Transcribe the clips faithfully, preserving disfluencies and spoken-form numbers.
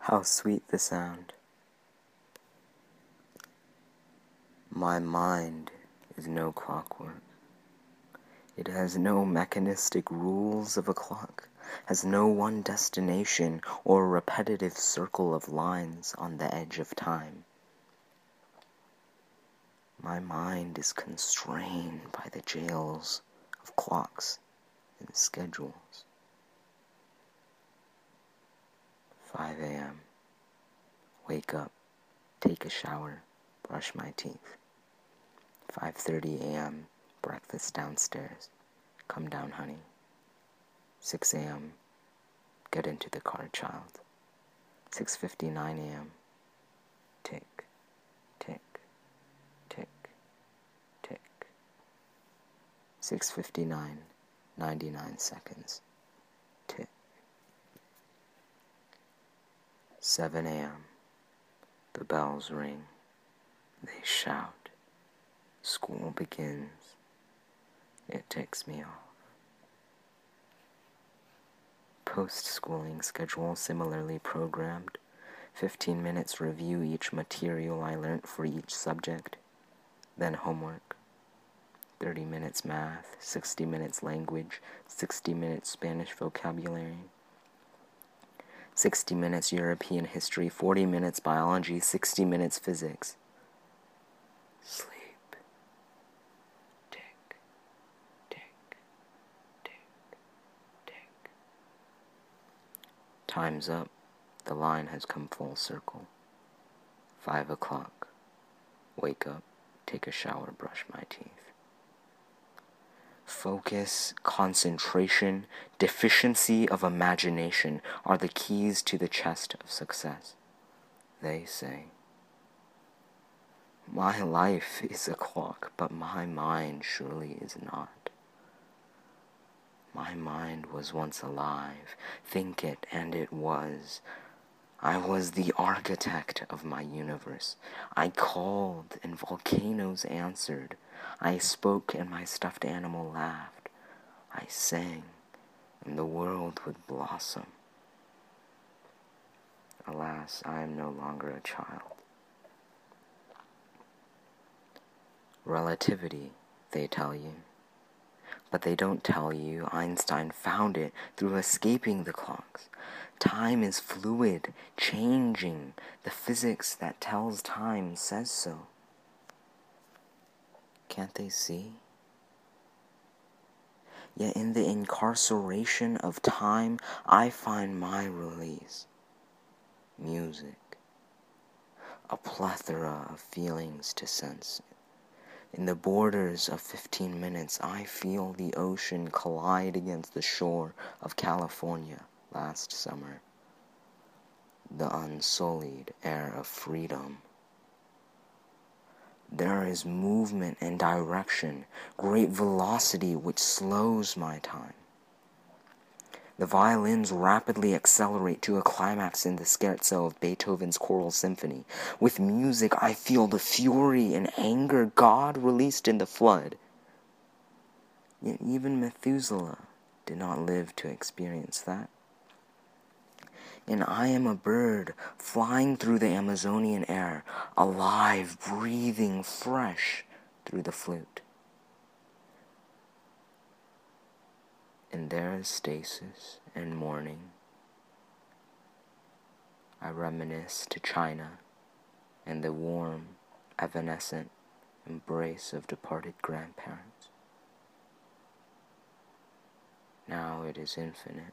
How sweet the sound. My mind is no clockwork. It has no mechanistic rules of a clock, has no one destination or repetitive circle of lines on the edge of time. My mind is constrained by the jails of clocks and schedules. five a.m. Wake up, take a shower, brush my teeth. five thirty a.m. Breakfast downstairs. Come down, honey. six a.m. Get into the car, child. six fifty-nine a.m. Tick, tick, tick, tick. six fifty-nine, ninety-nine seconds. Tick. seven a.m. The bells ring. They shout. School begins. It takes me off. Post-schooling schedule similarly programmed. fifteen minutes review each material I learnt for each subject. Then homework. thirty minutes math, sixty minutes language, sixty minutes Spanish vocabulary, sixty minutes European history, forty minutes biology, sixty minutes physics. Sleep. Tick, tick, tick, tick. Time's up. The line has come full circle. Five o'clock. Wake up, take a shower, brush my teeth. Focus, concentration, deficiency of imagination are the keys to the chest of success, they say. My life is a clock, but my mind surely is not. My mind was once alive. Think it, and it was. I was the architect of my universe. I called, and volcanoes answered. I spoke, and my stuffed animal laughed. I sang, and the world would blossom. Alas, I am no longer a child. Relativity, they tell you. But they don't tell you Einstein found it through escaping the clocks. Time is fluid, changing. The physics that tells time says so. Can't they see? Yet in the incarceration of time, I find my release. Music. A plethora of feelings to sense. In the borders of fifteen minutes, I feel the ocean collide against the shore of California last summer. The unsullied air of freedom. There is movement and direction, great velocity which slows my time. The violins rapidly accelerate to a climax in the scherzo of Beethoven's Choral Symphony. With music, I feel the fury and anger God released in the flood. Yet even Methuselah did not live to experience that. And I am a bird flying through the Amazonian air, alive, breathing fresh through the flute. And there is stasis and mourning. I reminisce to China and the warm, evanescent embrace of departed grandparents. Now it is infinite.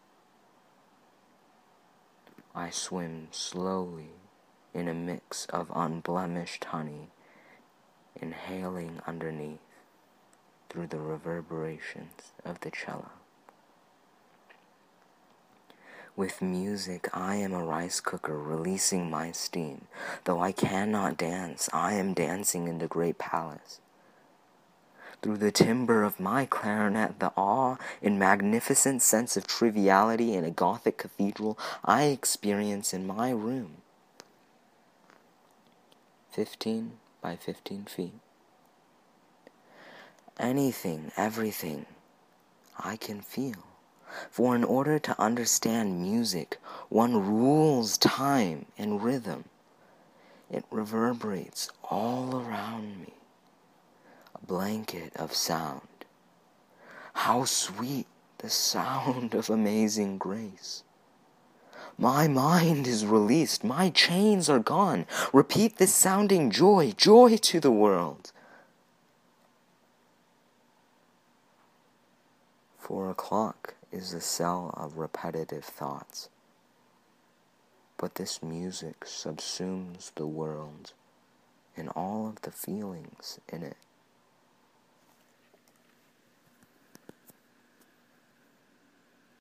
I swim slowly in a mix of unblemished honey, inhaling underneath through the reverberations of the cello. With music, I am a rice cooker releasing my steam. Though I cannot dance, I am dancing in the great palace. Through the timbre of my clarinet, the awe and magnificent sense of triviality in a Gothic cathedral I experience in my room. Fifteen by fifteen feet. Anything, everything, I can feel. For in order to understand music, one rules time and rhythm. It reverberates all around me, a blanket of sound. How sweet the sound of amazing grace. My mind is released, my chains are gone. Repeat this sounding joy, joy to the world. Four o'clock is the cell of repetitive thoughts. But this music subsumes the world and all of the feelings in it.